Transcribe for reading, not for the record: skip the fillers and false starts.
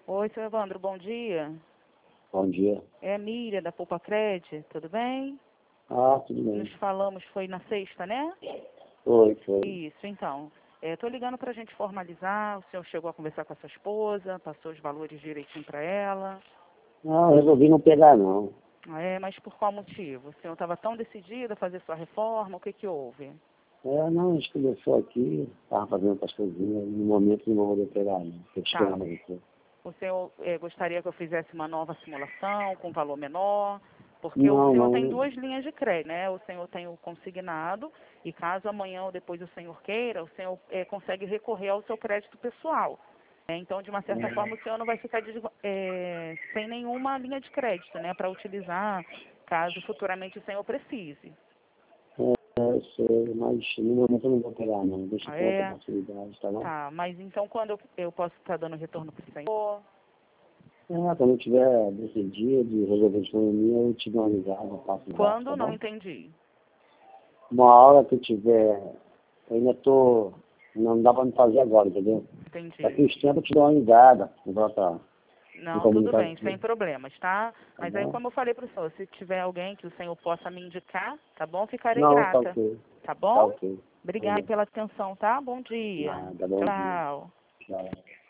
Oi, seu Evandro, bom dia. Bom dia. É a Miriam, da Poupa Cred, tudo bem? Ah, tudo bem. Nos falamos, foi na sexta, né? Foi. Isso, então. Estou ligando para a gente formalizar, o senhor chegou a conversar com a sua esposa, passou os valores direitinho para ela. Ah, resolvi não pegar, não. Mas por qual motivo? O senhor estava tão decidido a fazer sua reforma, o que que houve? Não, a gente começou aqui, estava fazendo outras coisinhas, no momento não vou poder pegar, não. Estou te Tá. esperando aqui. O senhor gostaria que eu fizesse uma nova simulação com valor menor? Porque o Não, senhor tem não. duas linhas de crédito, né? O senhor tem o consignado e caso amanhã ou depois o senhor queira, o senhor consegue recorrer ao seu crédito pessoal. Então, de uma certa forma, o senhor não vai ficar sem nenhuma linha de crédito, né? Para utilizar caso futuramente o senhor precise. Eu sei, mas no momento eu não vou pegar, não. Deixa Ah, para outra é? oportunidade, tá bom? Tá, mas então quando eu posso estar dando retorno para o senhor? Quando eu tiver decidido, resolver a economia, eu te dou uma ligada, eu passo o gato, Quando? tá Não bom? entendi. Uma hora que eu tiver, eu ainda tô, não dá para me fazer agora, entendeu? Daqui Entendi. uns tempos eu te dou uma ligada, volta me Não, tudo comunicar bem, aqui, sem problemas, tá? tá Mas aí, bom? como eu falei para o senhor, se tiver alguém que o senhor possa me indicar, tá bom? Ficarei Não, tá grata, ok. tá Tá bom? ok. Obrigada Falou. pela atenção, tá? Bom dia. Nada, bom dia. Tchau. Tchau.